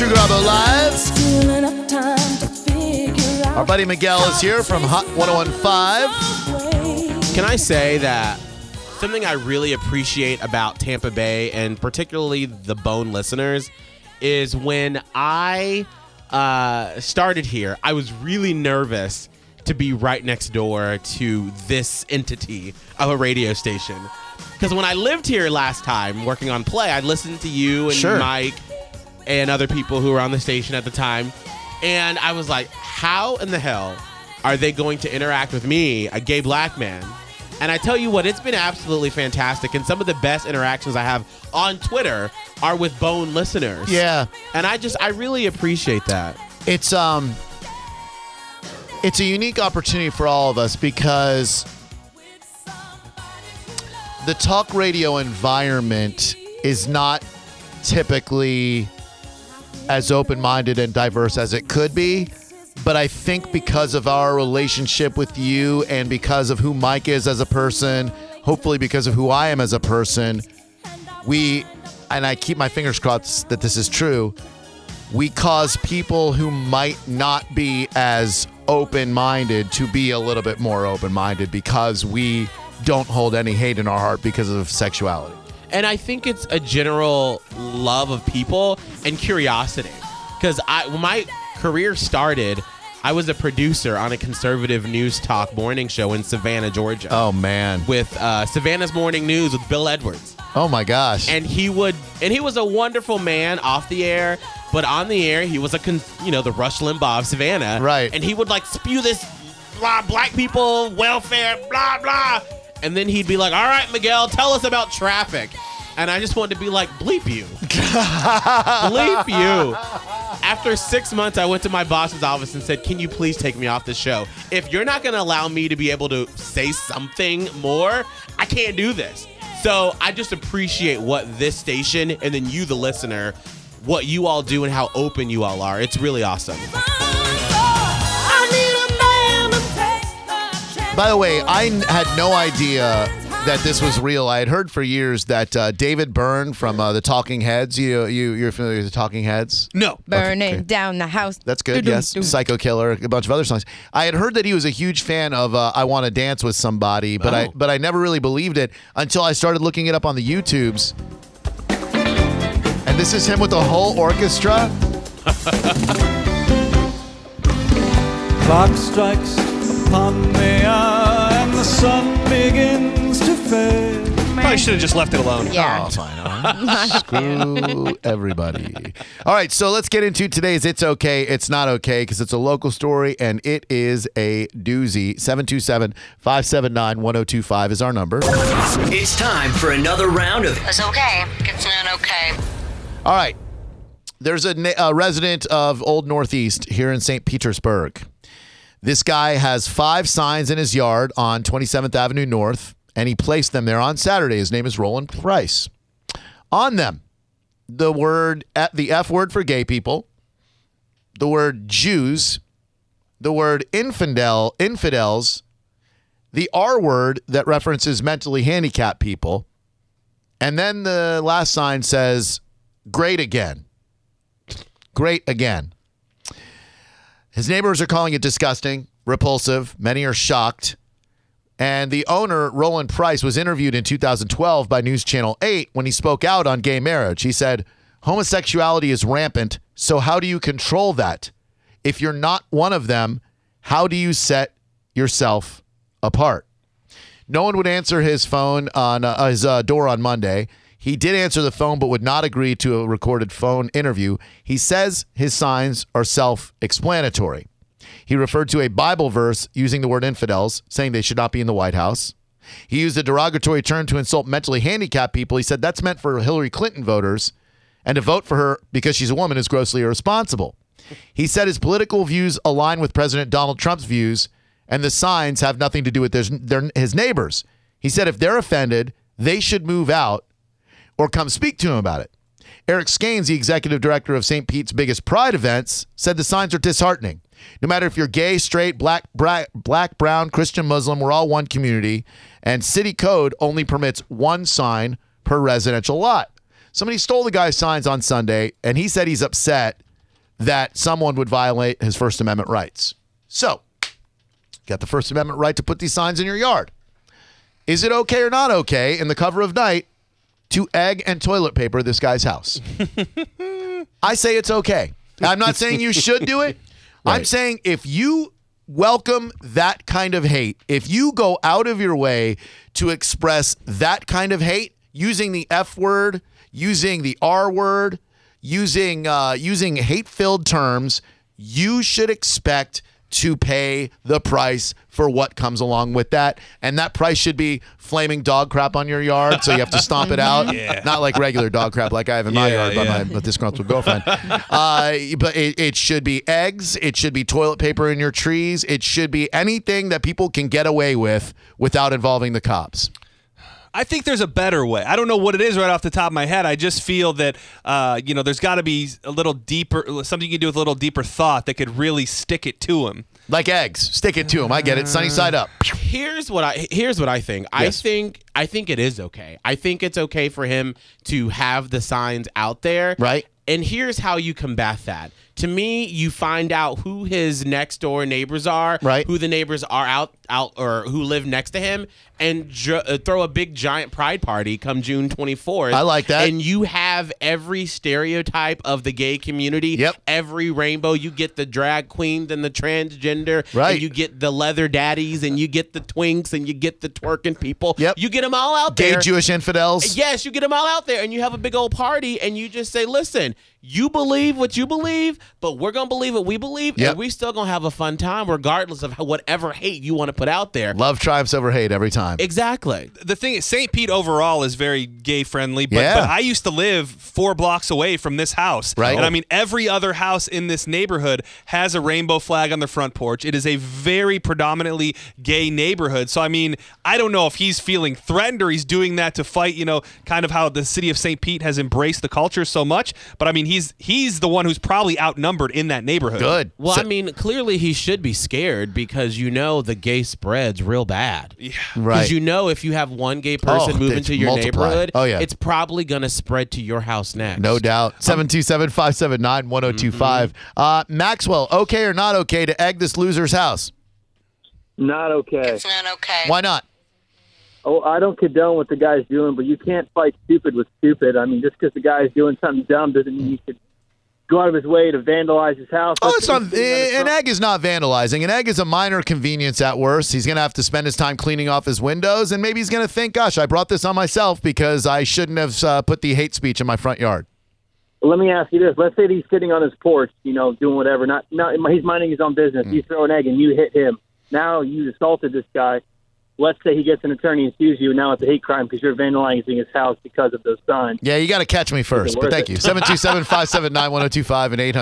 Drew Garabo Live. Our buddy Miguel is here from Hot 101.5. Can I say that something I really appreciate about Tampa Bay, and particularly the Bone listeners, is when I started here, I was really nervous to be right next door to this entity of a radio station. Because when I lived here last time working on Play, I listened to you and Mike and other people who were on the station at the time. And I was like, how in the hell are they going to interact with me, a gay black man? And I tell you what, it's been absolutely fantastic. And some of the best interactions I have on Twitter are with Bone listeners. Yeah. And I really appreciate that. It's a unique opportunity for all of us because the talk radio environment is not typically as open-minded and diverse as it could be. But I think because of our relationship with you and because of who Mike is as a person, hopefully because of who I am as a person, and I keep my fingers crossed that this is true, we cause people who might not be as open-minded to be a little bit more open-minded because we don't hold any hate in our heart because of sexuality. And I think it's a general love of people and curiosity. Because when my career started, I was a producer on a conservative news talk morning show in Savannah, Georgia. Oh, man. With Savannah's Morning News with Bill Edwards. Oh, my gosh. And he was a wonderful man off the air, but on the air, he was the Rush Limbaugh of Savannah. Right. And he would spew this blah, black people, welfare, blah, blah. And then he'd be like, all right, Miguel, tell us about traffic. And I just wanted to be like, bleep you. Bleep you. After 6 months, I went to my boss's office and said, can you please take me off the show? If you're not going to allow me to be able to say something more, I can't do this. So I just appreciate what this station, and then you, the listener, what you all do and how open you all are. It's really awesome. By the way, I had no idea that this was real. I had heard for years that David Byrne from the Talking Heads, you're familiar with the Talking Heads? No. Burning down the house. That's good, yes. Psycho Killer, a bunch of other songs. I had heard that he was a huge fan of I Want to Dance with Somebody, but I never really believed it until I started looking it up on the YouTubes. And this is him with the whole orchestra. Clock strikes upon the hour and the sun begins to fade. Probably should have just left it alone. Yeah. Oh, fine. Screw everybody. All right, so let's get into today's It's Okay, It's Not Okay, because it's a local story, and it is a doozy. 727-579-1025 is our number. It's time for another round of It's okay. It's not okay. All right. There's a resident of Old Northeast here in St. Petersburg. This guy has 5 signs in his yard on 27th Avenue North, and he placed them there on Saturday. His name is Roland Price. On them, the F word for gay people, the word Jews, the word infidels, the R word that references mentally handicapped people, and then the last sign says, great again. Great again. His neighbors are calling it disgusting, repulsive. Many are shocked. And the owner, Roland Price, was interviewed in 2012 by News Channel 8 when he spoke out on gay marriage. He said, homosexuality is rampant, so how do you control that? If you're not one of them, how do you set yourself apart? No one would answer his phone on his door on Monday. He did answer the phone but would not agree to a recorded phone interview. He says his signs are self-explanatory. He referred to a Bible verse using the word infidels, saying they should not be in the White House. He used a derogatory term to insult mentally handicapped people. He said that's meant for Hillary Clinton voters, and to vote for her because she's a woman is grossly irresponsible. He said his political views align with President Donald Trump's views, and the signs have nothing to do with his neighbors. He said if they're offended, they should move out or come speak to him about it. Eric Skanes, the executive director of St. Pete's biggest pride events, said the signs are disheartening. No matter if you're gay, straight, black, brown, Christian, Muslim, we're all one community, and city code only permits one sign per residential lot. Somebody stole the guy's signs on Sunday, and he said he's upset that someone would violate his First Amendment rights. So, got the First Amendment right to put these signs in your yard. Is it okay or not okay in the cover of night to egg and toilet paper this guy's house? I say it's okay. I'm not saying you should do it. Right. I'm saying if you welcome that kind of hate, if you go out of your way to express that kind of hate using the F word, using the R word, using hate-filled terms, you should expect to pay the price for what comes along with that. And that price should be flaming dog crap on your yard, so you have to stomp it out. Yeah. Not like regular dog crap like I have in my yard by my disgruntled girlfriend. But it should be eggs. It should be toilet paper in your trees. It should be anything that people can get away with without involving the cops. I think there's a better way. I don't know what it is right off the top of my head. I just feel that, there's got to be a little deeper, something you can do with a little deeper thought that could really stick it to him. Like eggs. Stick it to him. I get it. Sunny side up. Here's what I think. Yes. I think it is okay. I think it's okay for him to have the signs out there. Right. And here's how you combat that. To me, you find out who his next door neighbors are, right? Who the neighbors are out or who live next to him, and throw a big giant pride party come June 24th. I like that. And you have every stereotype of the gay community. Yep. Every rainbow. You get the drag queens and the transgender. Right. And you get the leather daddies and you get the twinks and you get the twerking people. Yep. You get them all out Gay there. Jewish infidels. Yes, you get them all out there and you have a big old party and you just say, listen, you believe what you believe, but we're going to believe what we believe, Yep. and we still going to have a fun time regardless of whatever hate you want to put out there. Love triumphs over hate every time. Exactly. The thing is, St. Pete overall is very gay friendly, but Yeah. I used to live 4 blocks away from this house. Right. And I mean, every other house in this neighborhood has a rainbow flag on their front porch. It is a very predominantly gay neighborhood. So, I mean, I don't know if he's feeling threatened or he's doing that to fight, kind of how the city of St. Pete has embraced the culture so much. But I mean, he's the one who's probably outnumbered in that neighborhood. Good. Well, So- I mean, clearly he should be scared because the gay spreads real bad. Yeah. Right. Because if you have one gay person move it's into your multiply. neighborhood, Oh, yeah. it's probably going to spread to your house next. No doubt. 727-579-1025. Maxwell, okay or not okay to egg this loser's house? Not okay. It's not okay. Why not? Oh, I don't condone what the guy's doing, but you can't fight stupid with stupid. I mean, just because the guy's doing something dumb doesn't mean you should go out of his way to vandalize his house. Oh, it's not. An egg is not vandalizing. An egg is a minor convenience at worst. He's going to have to spend his time cleaning off his windows, and maybe he's going to think, gosh, I brought this on myself because I shouldn't have put the hate speech in my front yard. Let me ask you this. Let's say that he's sitting on his porch, doing whatever. Not he's minding his own business. You throw an egg and you hit him. Now you assaulted this guy. Let's say he gets an attorney and sues you, and now it's a hate crime because you're vandalizing his house because of those signs. Yeah, you got to catch me first, but thank you. 727-579-1025 and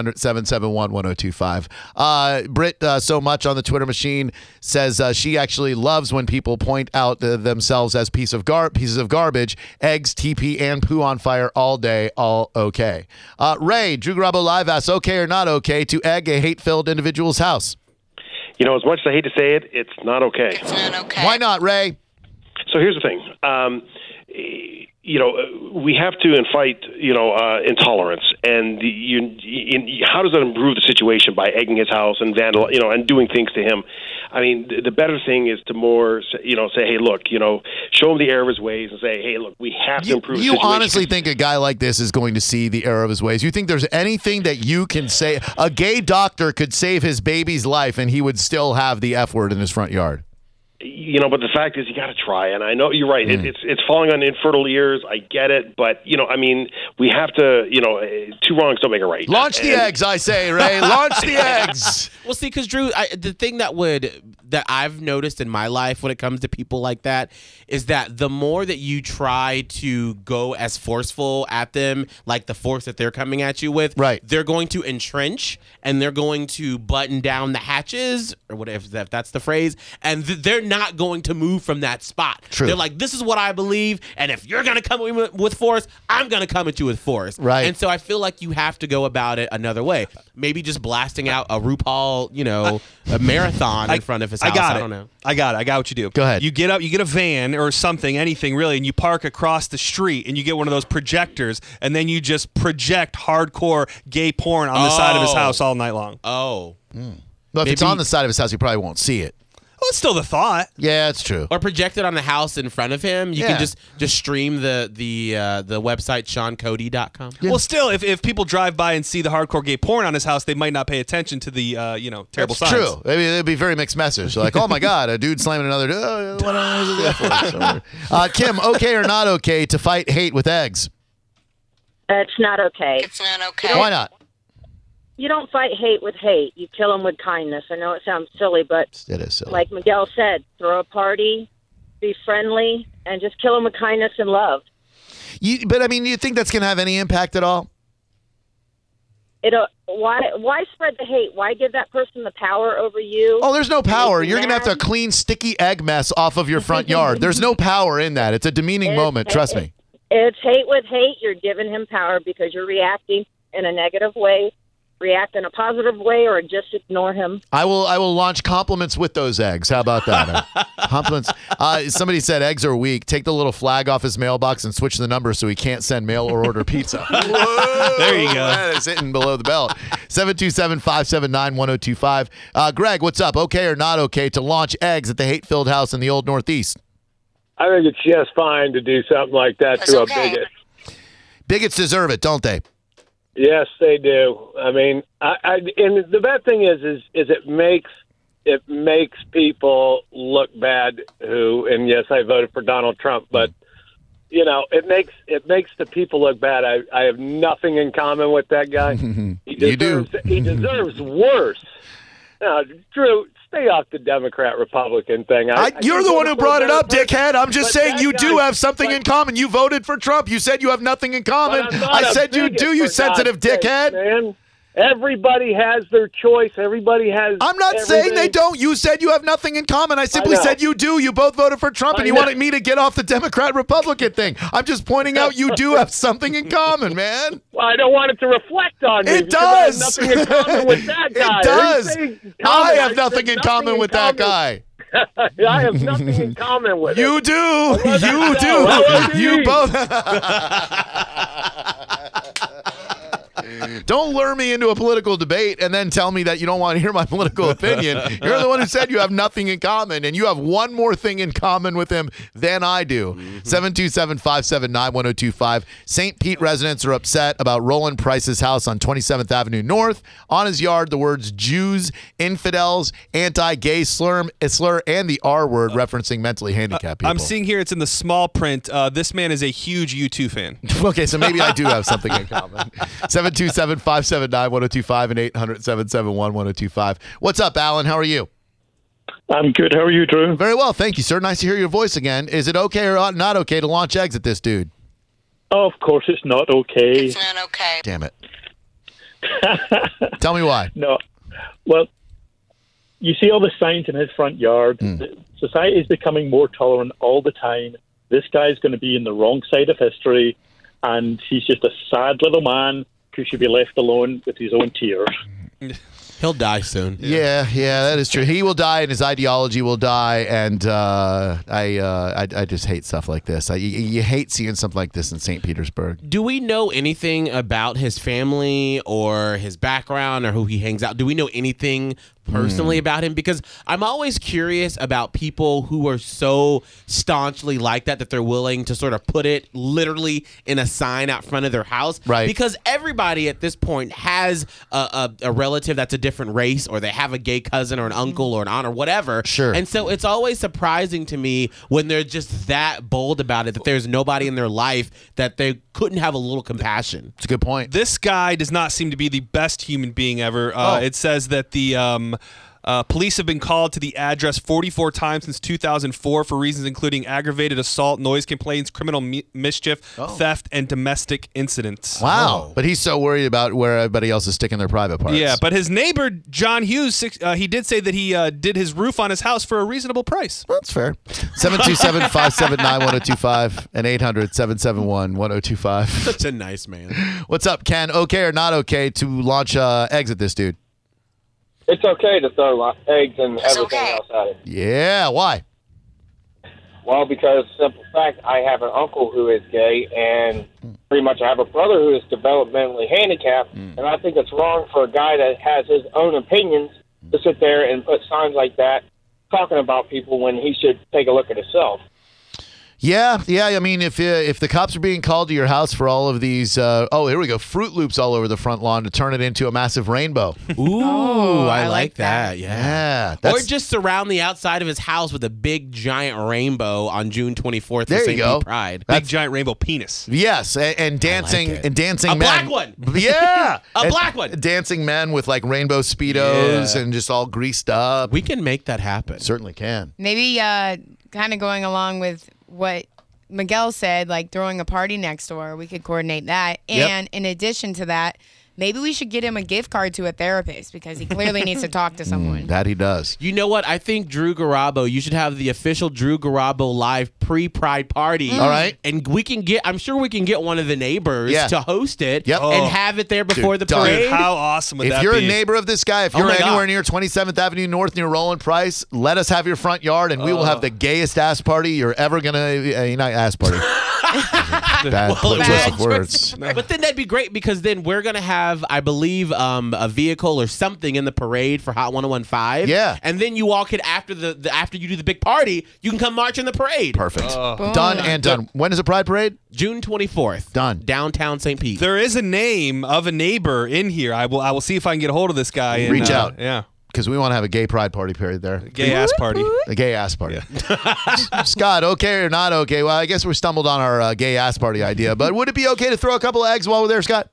800-771-1025. Britt, so much on the Twitter machine, says she actually loves when people point out themselves as pieces of garbage, eggs, TP, and poo on fire all day, all okay. Ray, Drew Garabo Live asks, okay or not okay to egg a hate-filled individual's house? As much as I hate to say it, it's not okay. It's not okay. Why not, Ray? So here's the thing. We have to fight, intolerance, and how does that improve the situation by egging his house and and doing things to him? I mean, the better thing is to more, say, hey, look, show him the error of his ways and say, hey, look, we have to improve the You situation. honestly think a guy like this is going to see the error of his ways? You think there's anything that you can say? A gay doctor could save his baby's life and he would still have the F word in his front yard. But the fact is, you got to try. And I know you're right. It's falling on infertile ears. I get it. But, we have to, 2 wrongs don't make a right. Launch the eggs, I say, Ray. Launch the eggs. Well, see, because Drew, the thing that I've noticed in my life when it comes to people like that is that the more that you try to go as forceful at them, like the force that they're coming at you with, right, they're going to entrench and they're going to button down the hatches or whatever, if that's the phrase, and they're not going to move from that spot. True. They're like, this is what I believe, and if you're going to come with force, I'm going to come at you with force. Right. And so I feel like you have to go about it another way. Maybe just blasting out a RuPaul, a marathon in front of his house. I don't know. I got what you do. Go ahead. You get a van or something, anything really, and you park across the street, and you get one of those projectors, and then you just project hardcore gay porn on the side of his house all night long. Oh. Well, if it's on the side of his house, you probably won't see it. Well, it's still the thought. Yeah, it's true. Or project it on the house in front of him. You can just stream the website SeanCody.com. Yeah. Well, still, if people drive by and see the hardcore gay porn on his house, they might not pay attention to the terrible signs. True. Maybe it'd be very mixed message. Like, oh my God, a dude slamming another dude. Kim, okay or not okay to fight hate with eggs? It's not okay. It's not okay. Why not? You don't fight hate with hate. You kill them with kindness. I know it sounds silly, but It is silly. like Miguel said, throw a party, be friendly, and just kill them with kindness and love. But I mean, do you think that's going to have any impact at all? Why spread the hate? Why give that person the power over you? Oh, there's no power. You're going to have to mad? clean sticky egg mess off of your front yard. There's no power in that. It's a demeaning moment. Trust me. It's hate with hate. You're giving him power because you're reacting in a negative way. React in a positive way, or just ignore him. I will launch compliments with those eggs. How about that? Compliments. Somebody said eggs are weak. Take the little flag off his mailbox and switch the number so he can't send mail or order pizza. Whoa, there you go. That is hitting below the belt. 727-579-1025. Greg, what's up? Okay or not okay to launch eggs at the hate-filled house in the Old Northeast? I think it's just fine to do something like that to a bigot. Bigots deserve it, don't they? Yes, they do. I mean, and the bad thing is it makes people look bad. And yes, I voted for Donald Trump, but it makes the people look bad. I have nothing in common with that guy. He deserves worse. Now, Drew, stay off the Democrat-Republican thing. You're the one who brought it up, dickhead. I'm just saying you do have something in common. You voted for Trump. You said you have nothing in common. I said you do, you sensitive dickhead. Man. Everybody has their choice. Everybody has. I'm not saying they don't. You said you have nothing in common. I simply said you do. You both voted for Trump, and you wanted me to get off the Democrat-Republican thing. I'm just pointing out you do have something in common, man. Well, I don't want it to reflect on me. It does. I have nothing in common with that guy. It does. I have nothing in common with that guy. I have nothing in common with you. It. You do. You both. Don't lure me into a political debate and then tell me that you don't want to hear my political opinion. You're the one who said you have nothing in common, and you have one more thing in common with him than I do. 727-579-1025. St. Pete residents are upset about Roland Price's house on 27th Avenue North. On his yard, the words Jews, infidels, anti-gay slur, and the R word referencing mentally handicapped people. I'm seeing here it's in the small print. This man is a huge U2 fan. Okay, so maybe I do have something in common. 727-579-1025 and 800-771-1025. What's up, Alan? How are you? I'm good. How are you, Drew? Very well, thank you, sir. Nice to hear your voice again. Is it okay or not okay to launch eggs at this dude? Oh, of course it's not okay. It's not okay. Damn it. Tell me why. No. Well, you see all the signs in his front yard. Society is becoming more tolerant all the time. This guy's going to be in the wrong side of history, and he's just a sad little man who should be left alone with his own tears. He'll die soon. Yeah, that is true. He will die, and his ideology will die. And I just hate stuff like this. You hate seeing something like this in St. Petersburg. Do we know anything about his family or his background or who he hangs out? Do we know anything personally about him? Because I'm always curious about people who are so staunchly like that they're willing to sort of put it literally in a sign out front of their house. Right. Because everybody at this point has a relative that's a different race, or they have a gay cousin or an uncle or an aunt or whatever. Sure. And so it's always surprising to me when they're just that bold about it, that there's nobody in their life that they couldn't have a little compassion. It's a good point. This guy does not seem to be the best human being ever. It says that the Police have been called to the address 44 times since 2004 for reasons including aggravated assault, noise complaints, criminal mischief, theft, and domestic incidents. Wow. But he's so worried about where everybody else is sticking their private parts. Yeah, but his neighbor, John Hughes, he did say that he did his roof on his house for a reasonable price. That's fair. 727-579-1025 and 800-771-1025. Such a nice man. What's up, Ken? Okay or not okay to launch eggs at this dude? It's okay to throw eggs and everything else at it. Yeah, why? Well, because simple fact, I have an uncle who is gay, and pretty much I have a brother who is developmentally handicapped, and I think it's wrong for a guy that has his own opinions to sit there and put signs like that talking about people when he should take a look at himself. Yeah. I mean, if the cops are being called to your house for all of these, here we go, Fruit Loops all over the front lawn to turn it into a massive rainbow. Ooh, I like that. Yeah. Or just surround the outside of his house with a big giant rainbow on June 24th. There for you go. St. Pride. Big giant rainbow penis. Yes, and dancing like it. and dancing A men. black one. Yeah, A black one. Dancing men with like rainbow speedos and just all greased up. We can make that happen. Certainly can. Maybe kind of going along with what Miguel said, like throwing a party next door, we could coordinate that. And in addition to that, maybe we should get him a gift card to a therapist because he clearly needs to talk to someone. That he does. You know what? I think Drew Garabo, you should have the official Drew Garabo live pre-Pride party. All right. And I'm sure we can get one of the neighbors to host it Yep. and have it there before the done. parade. Dude, how awesome would If that you're be? a neighbor of this guy, if Oh you're my anywhere God. near 27th Avenue North near Roland Price, let us have your front yard, and we will have the gayest ass party you're ever gonna. Not ass party. Bad choice of words. But then that'd be great because then we're gonna have, I believe, a vehicle or something in the parade for Hot 101.5. Yeah. And then you all could after after you do the big party, you can come march in the parade. Perfect. Done and done. When is the Pride Parade? June 24th. Done. Downtown St. Pete. There is a name of a neighbor in here. I will see if I can get a hold of this guy. And, Reach out. Yeah. Because we want to have a gay pride party period there. Gay ass party. A gay ass party. Scott, okay or not okay? Well, I guess we stumbled on our gay ass party idea, but would it be okay to throw a couple of eggs while we're there, Scott?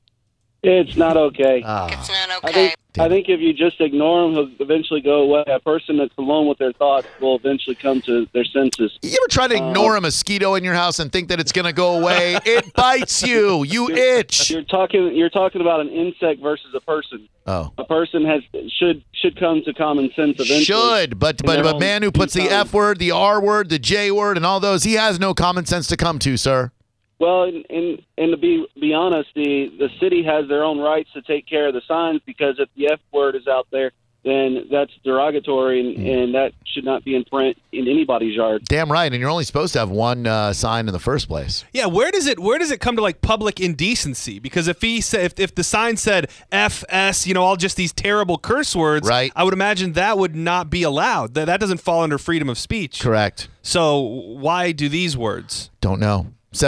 It's not okay. It's not okay. I think if you just ignore him, he'll eventually go away. A person that's alone with their thoughts will eventually come to their senses. You ever try to ignore a mosquito in your house and think that it's going to go away? It bites you. You itch. You're talking about an insect versus a person. Oh. A person should come to common sense eventually. Should, but a man who puts the F word, the R word, the J word, and all those, he has no common sense to come to, sir. Well, and to be honest, the city has their own rights to take care of the signs, because if the F word is out there, then that's derogatory, and that should not be in print in anybody's yard. Damn right, and you're only supposed to have one sign in the first place. Yeah, where does it come to like public indecency? Because if the sign said FS, all just these terrible curse words, right, I would imagine that would not be allowed. That doesn't fall under freedom of speech. Correct. So why do these words? Don't know.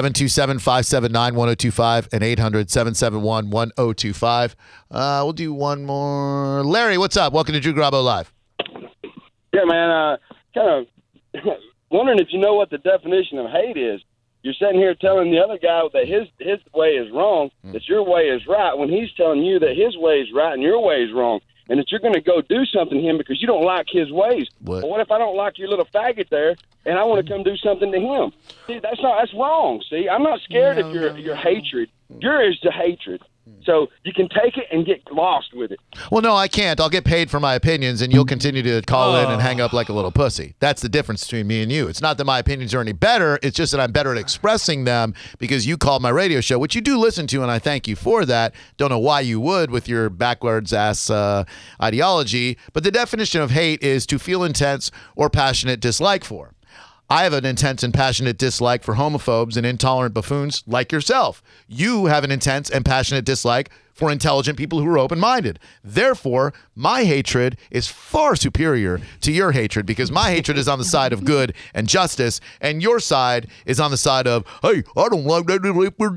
727-579-1025 and 800-771-1025. We'll do one more. Larry, what's up? Welcome to Drew Garabo Live. Yeah, man. Kind of wondering if you know what the definition of hate is. You're sitting here telling the other guy that his way is wrong, that your way is right, when he's telling you that his way is right and your way is wrong, and that you're going to go do something to him because you don't like his ways. What? Well, what if I don't like your little faggot there, and I want to come do something to him? See, that's wrong. See, I'm not scared of your hatred. Yours is the hatred. So you can take it and get lost with it. Well, no, I can't. I'll get paid for my opinions, and you'll continue to call in and hang up like a little pussy. That's the difference between me and you. It's not that my opinions are any better. It's just that I'm better at expressing them because you called my radio show, which you do listen to, and I thank you for that. Don't know why you would with your backwards-ass ideology, but the definition of hate is to feel intense or passionate dislike for. I have an intense and passionate dislike for homophobes and intolerant buffoons like yourself. You have an intense and passionate dislike for intelligent people who are open-minded. Therefore, my hatred is far superior to your hatred because my hatred is on the side of good and justice, and your side is on the side of, hey, I don't like that.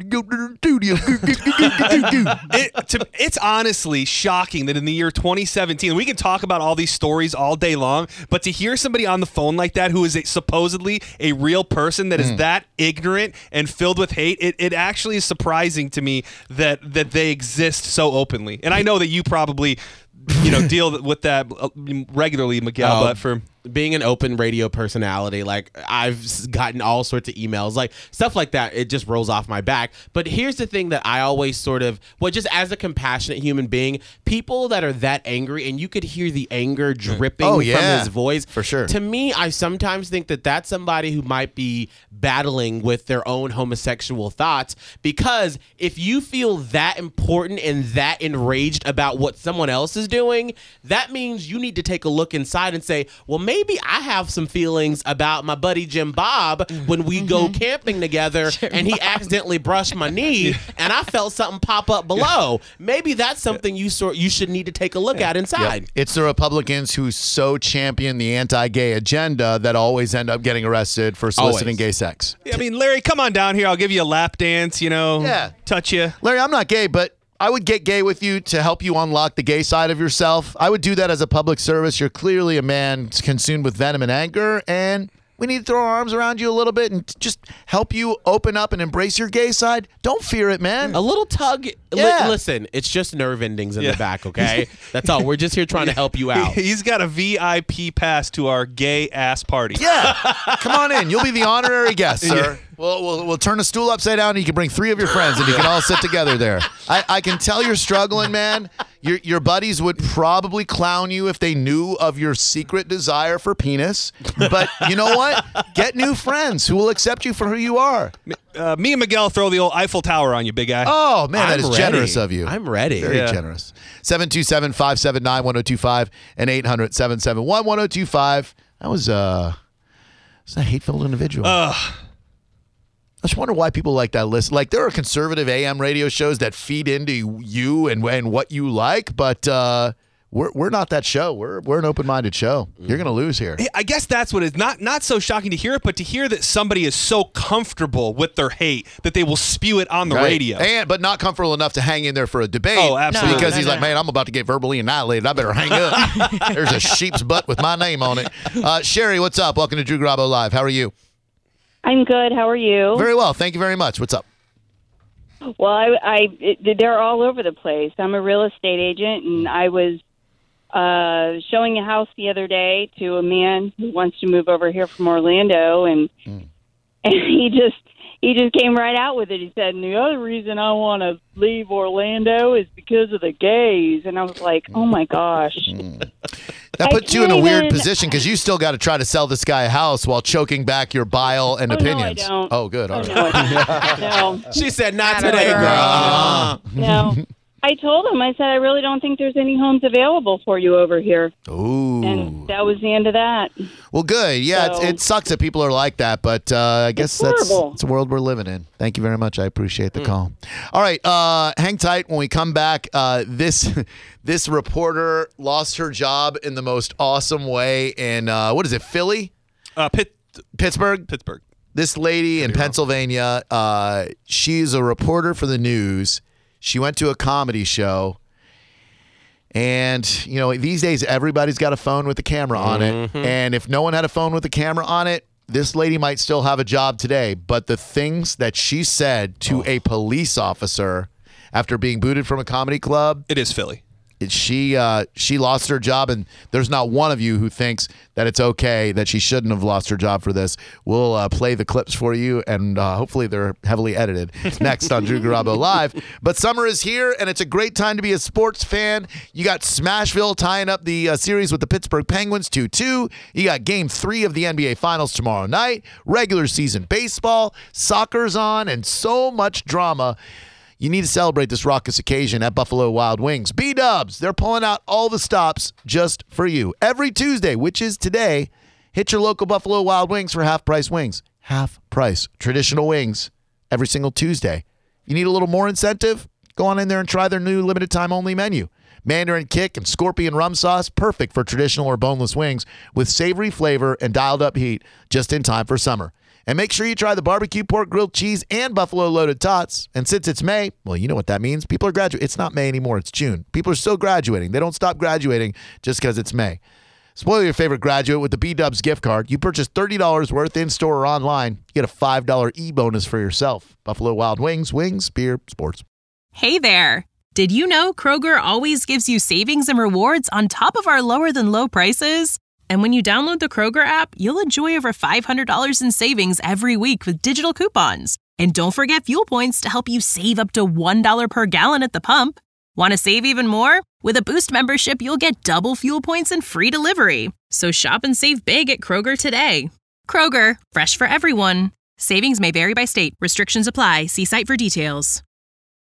It's honestly shocking that in the year 2017, we can talk about all these stories all day long, but to hear somebody on the phone like that who is supposedly a real person that is that ignorant and filled with hate, it actually is surprising to me that they exist so openly. And I know that you probably deal with that regularly, Miguel. But for being an open radio personality, like I've gotten all sorts of emails, like stuff like that. It just rolls off my back. But here's the thing that I always just as a compassionate human being, people that are that angry and you could hear the anger dripping from his voice. For sure. To me, I sometimes think that that's somebody who might be battling with their own homosexual thoughts, because if you feel that important and that enraged about what someone else is doing, that means you need to take a look inside and say, well, maybe I have some feelings about my buddy Jim Bob when we go camping together and he accidentally brushed my knee and I felt something pop up below. Maybe that's something you should need to take a look at inside. Yeah. It's the Republicans who so champion the anti-gay agenda that always end up getting arrested for soliciting gay sex. I mean, Larry, come on down here. I'll give you a lap dance, touch you. Larry, I'm not gay, but I would get gay with you to help you unlock the gay side of yourself. I would do that as a public service. You're clearly a man consumed with venom and anger, and we need to throw our arms around you a little bit and just help you open up and embrace your gay side. Don't fear it, man. A little tug. Yeah. Listen, it's just nerve endings in the back, okay? That's all. We're just here trying to help you out. He's got a VIP pass to our gay ass party. Yeah. Come on in. You'll be the honorary guest, sir. We'll turn a stool upside down and you can bring 3 of your friends and you can all sit together there. I can tell you're struggling, man. Your buddies would probably clown you if they knew of your secret desire for penis. But you know what? Get new friends who will accept you for who you are. Me and Miguel throw the old Eiffel Tower on you, big guy. Oh, man, that is generous of you. I'm ready. Very generous. 727-579-1025 and 800-771-1025. That was a hate-filled individual. I just wonder why people like that list. Like, there are conservative AM radio shows that feed into you and what you like, but we're not that show. We're an open-minded show. You're going to lose here. I guess that's what it's not so shocking to hear it, but to hear that somebody is so comfortable with their hate that they will spew it on the radio. But not comfortable enough to hang in there for a debate. Oh, absolutely. Because he's like, man, I'm about to get verbally annihilated. I better hang up. There's a sheep's butt with my name on it. Sherry, what's up? Welcome to Drew Garabo Live. How are you? I'm good. How are you? Very well. Thank you very much. What's up? Well, they're all over the place. I'm a real estate agent, and I was showing a house the other day to a man who wants to move over here from Orlando, and he just came right out with it. He said, and the other reason I want to leave Orlando is because of the gays. And I was like, oh, my gosh. That puts you in a weird position because you still got to try to sell this guy a house while choking back your bile and opinions. No, I don't. Oh, good. All right. No. She said, not today, girl. No. I told him, I said, I really don't think there's any homes available for you over here. Ooh. And that was the end of that. Well, good. Yeah, So- it sucks that people are like that, but I guess that's horrible. it's a world we're living in. Thank you very much. I appreciate the call. All right, hang tight. When we come back, this reporter lost her job in the most awesome way in, what is it, Philly? Pittsburgh? Pittsburgh. This lady in Pennsylvania, she's a reporter for the news. She went to a comedy show. And, you know, these days everybody's got a phone with a camera on it. And if no one had a phone with a camera on it, this lady might still have a job today. But the things that she said to a police officer after being booted from a comedy club. It is Philly. She lost her job, and there's not one of you who thinks that it's okay, that she shouldn't have lost her job for this. We'll play the clips for you, and hopefully they're heavily edited next on Drew Garabo Live. But summer is here, and it's a great time to be a sports fan. You got Smashville tying up the series with the Pittsburgh Penguins 2-2. You got Game 3 of the NBA Finals tomorrow night. Regular season baseball, soccer's on, and so much drama. You need to celebrate this raucous occasion at Buffalo Wild Wings. B-Dubs, they're pulling out all the stops just for you. Every Tuesday, which is today, hit your local Buffalo Wild Wings for half-price wings. Half-price traditional wings every single Tuesday. You need a little more incentive? Go on in there and try their new limited-time-only menu. Mandarin Kick and Scorpion Rum Sauce, perfect for traditional or boneless wings with savory flavor and dialed-up heat just in time for summer. And make sure you try the barbecue pork grilled cheese and buffalo loaded tots. And since it's May, well, you know what that means. People are graduating. It's not May anymore. It's June. People are still graduating. They don't stop graduating just because it's May. Spoil your favorite graduate with the B-Dubs gift card. You purchase $30 worth in-store or online. You get a $5 e-bonus for yourself. Buffalo Wild Wings, beer, sports. Hey there. Did you know Kroger always gives you savings and rewards on top of our lower than low prices? And when you download the Kroger app, you'll enjoy over $500 in savings every week with digital coupons. And don't forget fuel points to help you save up to $1 per gallon at the pump. Want to save even more? With a Boost membership, you'll get double fuel points and free delivery. So shop and save big at Kroger today. Kroger, fresh for everyone. Savings may vary by state. Restrictions apply. See site for details.